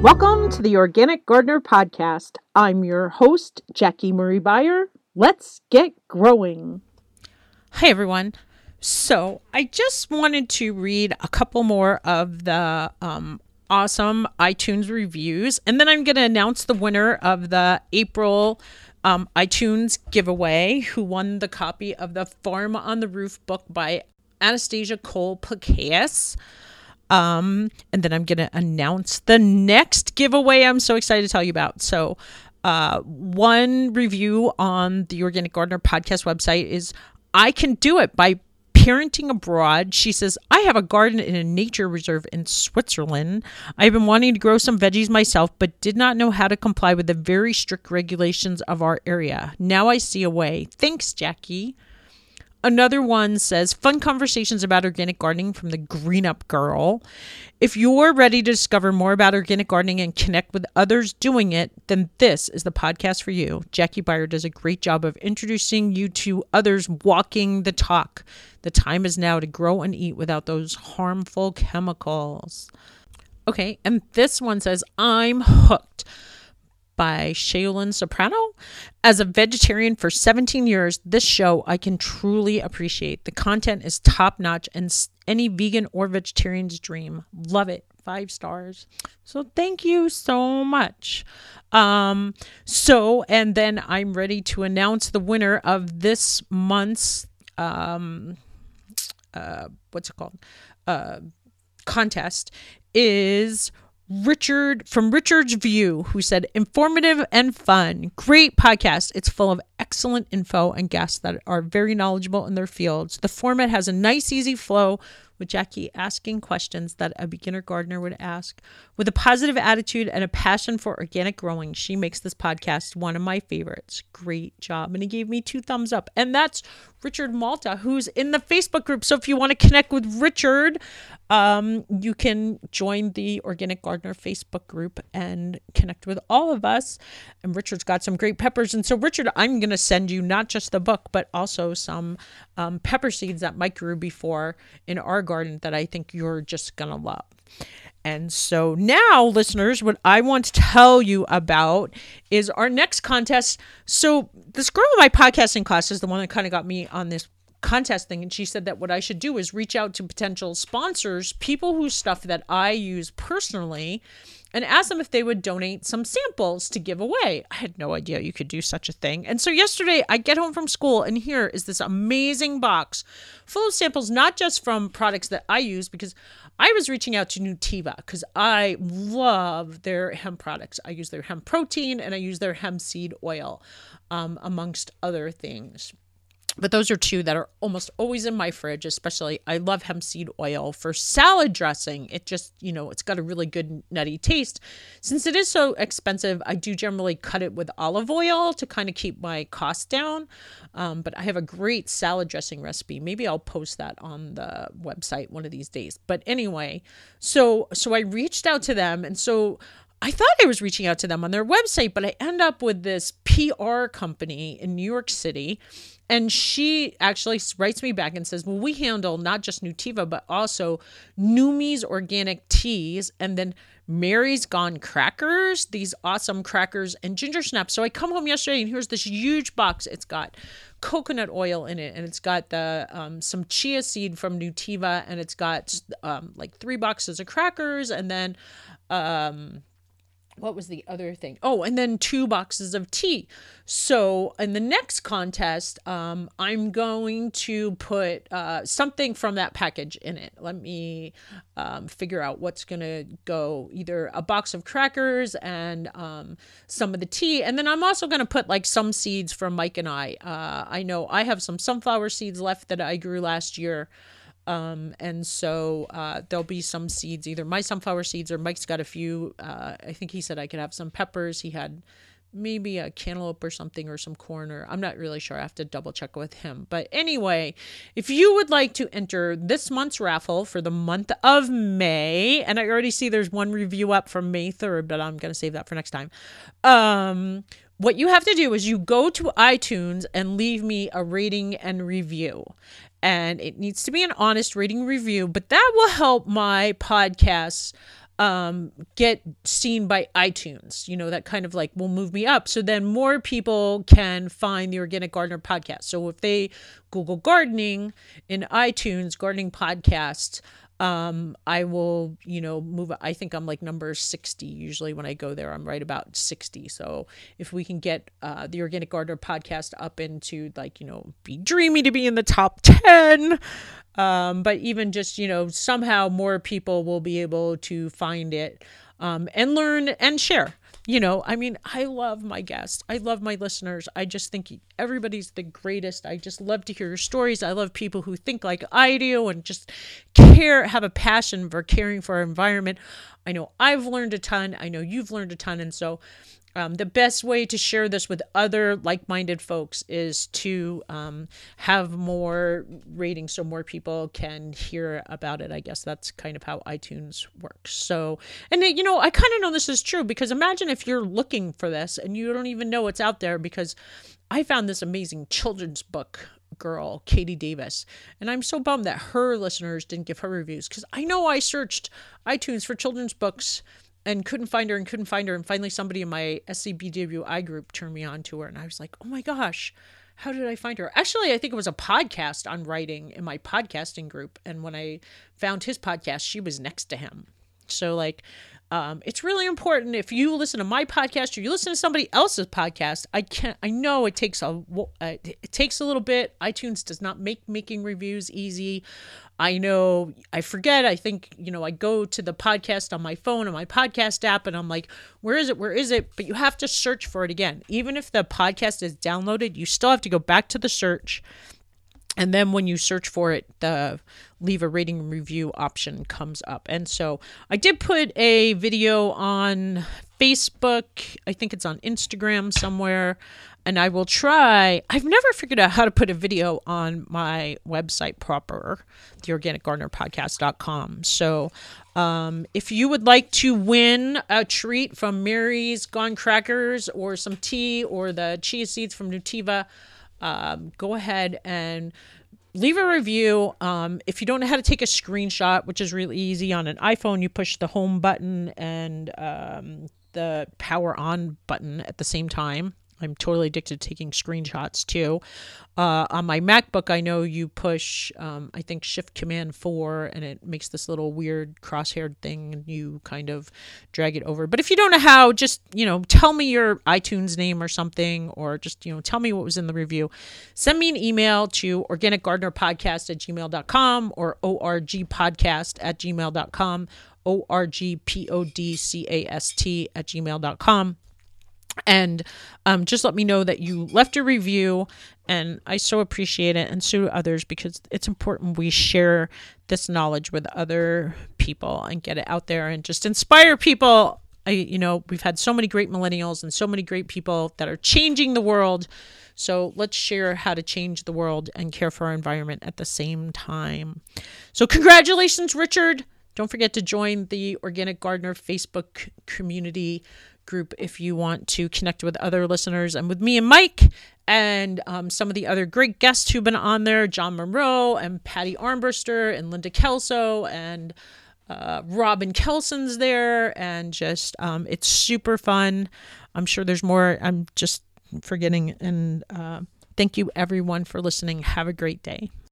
Welcome to the Organic Gardener Podcast. I'm your host, Jackie Marie Beyer. Let's get growing. Hi, everyone. So I just wanted to read a couple more of the awesome iTunes reviews, and then I'm going to announce the winner of the April iTunes giveaway, who won the copy of the Farm on the Roof book by Anastasia Cole Placeas. And then I'm going to announce the next giveaway I'm so excited to tell you about. So, one review on the Organic Gardener podcast website is I Can Do It by Parenting Abroad. She says, I have a garden in a nature reserve in Switzerland. I've been wanting to grow some veggies myself, but did not know how to comply with the very strict regulations of our area. Now I see a way. Thanks, Jackie. Another one says, fun conversations about organic gardening from the Green Up Girl. If you're ready to discover more about organic gardening and connect with others doing it, then this is the podcast for you. Jackie Beyer does a great job of introducing you to others walking the talk. The time is now to grow and eat without those harmful chemicals. Okay, and this one says, I'm hooked, by Shaolin Soprano. As a vegetarian for 17 years, this show I can truly appreciate. The content is top notch and any vegan or vegetarian's dream. Love it. 5 stars. So thank you so much. And then I'm ready to announce the winner of this month's contest is Richard from Richard's View, who said, informative and fun. Great podcast. It's full of excellent info and guests that are very knowledgeable in their fields. The format has a nice, easy flow with Jackie asking questions that a beginner gardener would ask. With a positive attitude and a passion for organic growing, she makes this podcast one of my favorites. Great job. And he gave me 2 thumbs up. And that's Richard Malta, who's in the Facebook group. So if you want to connect with Richard, you can join the Organic Gardener Facebook group and connect with all of us. And Richard's got some great peppers. And so, Richard, I'm going to send you not just the book, but also some pepper seeds that Mike grew before in our garden that I think you're just going to love. And so now, listeners, what I want to tell you about is our next contest. So this girl in my podcasting class is the one that kind of got me on this contest thing. And she said that what I should do is reach out to potential sponsors, people whose stuff that I use personally, and ask them if they would donate some samples to give away. I had no idea you could do such a thing. And so yesterday I get home from school and here is this amazing box full of samples, not just from products that I use, because I was reaching out to Nutiva because I love their hemp products. I use their hemp protein and I use their hemp seed oil, amongst other things. But those are 2 that are almost always in my fridge, especially I love hemp seed oil for salad dressing. It just, it's got a really good nutty taste. Since it is so expensive, I do generally cut it with olive oil to kind of keep my costs down. But I have a great salad dressing recipe. Maybe I'll post that on the website one of these days. But anyway, so I reached out to them. And so I thought I was reaching out to them on their website, but I end up with this PR company in New York City. And she actually writes me back and says, well, we handle not just Nutiva, but also Numi's organic teas, and then Mary's Gone crackers, these awesome crackers, and ginger snaps. So I come home yesterday and here's this huge box. It's got coconut oil in it, and it's got the some chia seed from Nutiva, and it's got like 3 boxes of crackers, and then what was the other thing? Oh, and then 2 boxes of tea. So in the next contest, I'm going to put something from that package in it. Let me figure out what's going to go, either a box of crackers and some of the tea. And then I'm also going to put like some seeds from Mike and I. I know I have some sunflower seeds left that I grew last year. And so there'll be some seeds, either my sunflower seeds or Mike's got a few. I think he said I could have some peppers. He had maybe a cantaloupe or something, or some corn, or I'm not really sure. I have to double check with him. But anyway, if you would like to enter this month's raffle for the month of May, and I already see there's one review up from May 3rd, but I'm going to save that for next time. What you have to do is you go to iTunes and leave me a rating and review. And it needs to be an honest rating review, but that will help my podcast get seen by iTunes. That kind of like will move me up. So then more people can find the Organic Gardener podcast. So if they Google gardening in iTunes, gardening podcasts, I will, move. I think I'm like number 60. Usually when I go there, I'm right about 60. So if we can get the Organic Gardener podcast up into like, be dreamy to be in the top 10. But even just, somehow more people will be able to find it and learn and share. I love my guests. I love my listeners. I just think everybody's the greatest. I just love to hear your stories. I love people who think like I do and just have a passion for caring for our environment. I know I've learned a ton. I know you've learned a ton. And so the best way to share this with other like-minded folks is to have more ratings so more people can hear about it. I guess that's kind of how iTunes works. So, and I kind of know this is true because imagine if you're looking for this and you don't even know it's out there, because I found this amazing children's book girl, Katie Davis, and I'm so bummed that her listeners didn't give her reviews, because I know I searched iTunes for children's books and couldn't find her. And finally somebody in my SCBWI group turned me on to her. And I was like, oh my gosh, how did I find her? Actually, I think it was a podcast on writing in my podcasting group. And when I found his podcast, she was next to him. So like, it's really important if you listen to my podcast or you listen to somebody else's podcast. I know it takes a little bit. iTunes does not make making reviews easy. I know I forget. I think, I go to the podcast on my phone, on my podcast app, and I'm like, where is it? Where is it? But you have to search for it again. Even if the podcast is downloaded, you still have to go back to the search. And then when you search for it, the leave a rating and review option comes up. And so I did put a video on Facebook. I think it's on Instagram somewhere. And I will try. I've never figured out how to put a video on my website proper, theorganicgardenerpodcast.com. So if you would like to win a treat from Mary's Gone Crackers or some tea or the chia seeds from Nutiva, go ahead and leave a review. If you don't know how to take a screenshot, which is really easy on an iPhone, you push the home button and the power on button at the same time. I'm totally addicted to taking screenshots too. On my MacBook, I know you push, I think Shift Command 4, and it makes this little weird crosshair thing, and you kind of drag it over. But if you don't know how, just, tell me your iTunes name or something, or just, tell me what was in the review. Send me an email to organicgardenerpodcast@gmail.com or orgpodcast@gmail.com, orgpodcast@gmail.com. And just let me know that you left a review, and I so appreciate it, and so do others, because it's important we share this knowledge with other people and get it out there and just inspire people. We've had so many great millennials and so many great people that are changing the world. So let's share how to change the world and care for our environment at the same time. So congratulations, Richard. Don't forget to join the Organic Gardener Facebook community group if you want to connect with other listeners and with me and Mike and some of the other great guests who've been on there, John Monroe and Patty Armbruster and Linda Kelso and Robin Kelson's there, and just it's super fun. I'm sure there's more I'm just forgetting, and thank you everyone for listening. Have a great day.